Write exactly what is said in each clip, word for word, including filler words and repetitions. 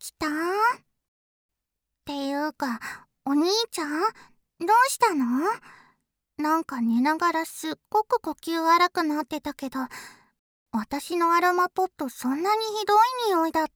きたん？っていうか、お兄ちゃん、どうしたの？なんか寝ながらすっごく呼吸荒くなってたけど、私のアロマポットそんなにひどい匂いだった？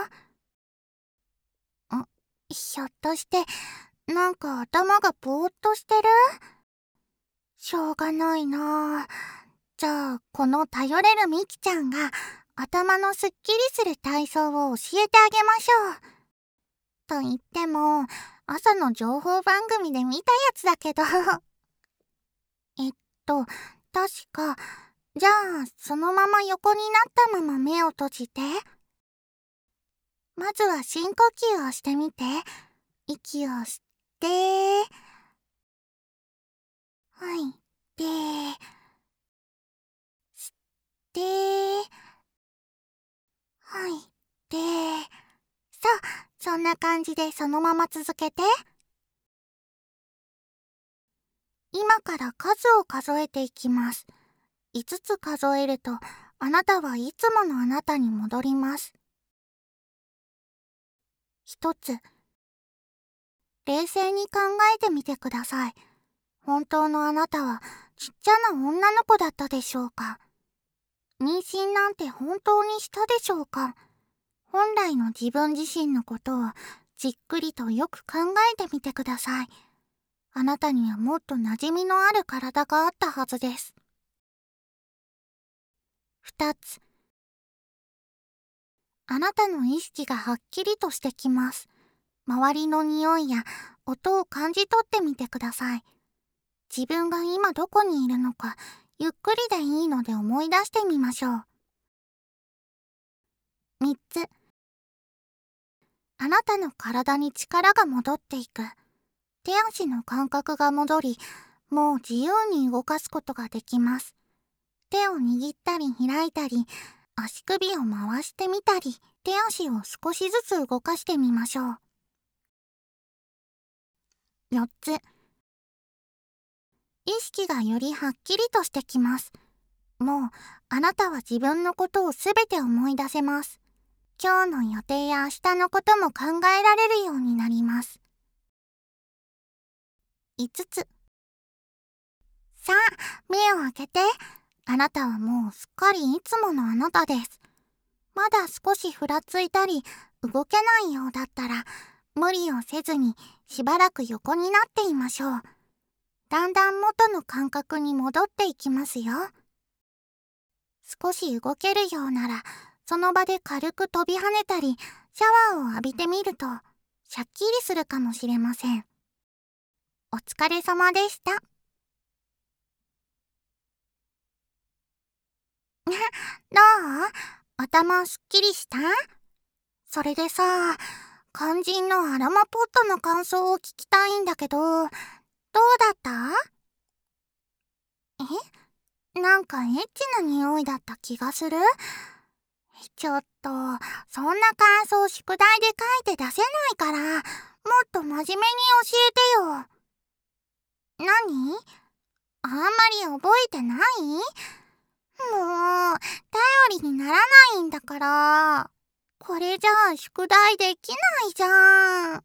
ん、ひょっとして、なんか頭がぼーっとしてる？しょうがないなあ。じゃあ、この頼れるみきちゃんが、頭のすっきりする体操を教えてあげましょう。と言っても、朝の情報番組で見たやつだけど。えっと、確か、じゃあ、そのまま横になったまま目を閉じて。まずは深呼吸をしてみて。息を吸って、吐いて、吸って、吐いて。そう、そんな感じでそのまま続けて。今から数を数えていきます。いつつ数えると、あなたはいつものあなたに戻ります。ひとつ。冷静に考えてみてください。本当のあなたはちっちゃな女の子だったでしょうか？妊娠なんて本当にしたでしょうか？本来の自分自身のことをじっくりとよく考えてみてください。あなたにはもっと馴染みのある体があったはずです。ふたつ。あなたの意識がはっきりとしてきます。周りの匂いや音を感じ取ってみてください。自分が今どこにいるのか、ゆっくりでいいので思い出してみましょう。みっつ。あなたの体に力が戻っていく。手足の感覚が戻り、もう自由に動かすことができます。手を握ったり開いたり、足首を回してみたり、手足を少しずつ動かしてみましょう。よっつ。意識がよりはっきりとしてきます。もう、あなたは自分のことをすべて思い出せます。今日の予定や明日のことも考えられるようになります。いつつ。さあ、目を開けて。あなたはもうすっかりいつものあなたです。まだ少しふらついたり、動けないようだったら、無理をせずにしばらく横になっていましょう。だんだん元の感覚に戻っていきますよ。少し動けるようなら、その場で軽く飛び跳ねたり、シャワーを浴びてみると、シャッキリするかもしれません。お疲れ様でした。どう？頭すっきりした？それでさ、肝心のアロマポットの感想を聞きたいんだけど、どうだった？え？なんかエッチな匂いだった気がする？ちょっと、そんな感想宿題で書いて出せないから、もっと真面目に教えてよ。何？あんまり覚えてない？もう、頼りにならないんだから。これじゃあ宿題できないじゃん。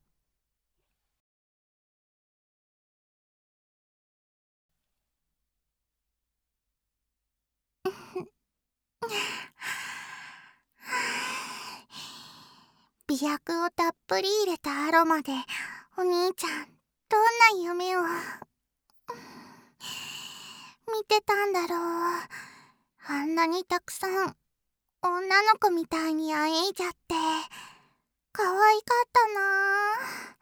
美薬をたっぷり入れたアロマで、お兄ちゃん、どんな夢を見てたんだろう。あんなにたくさん、女の子みたいに会えちゃって、可愛かったなぁ。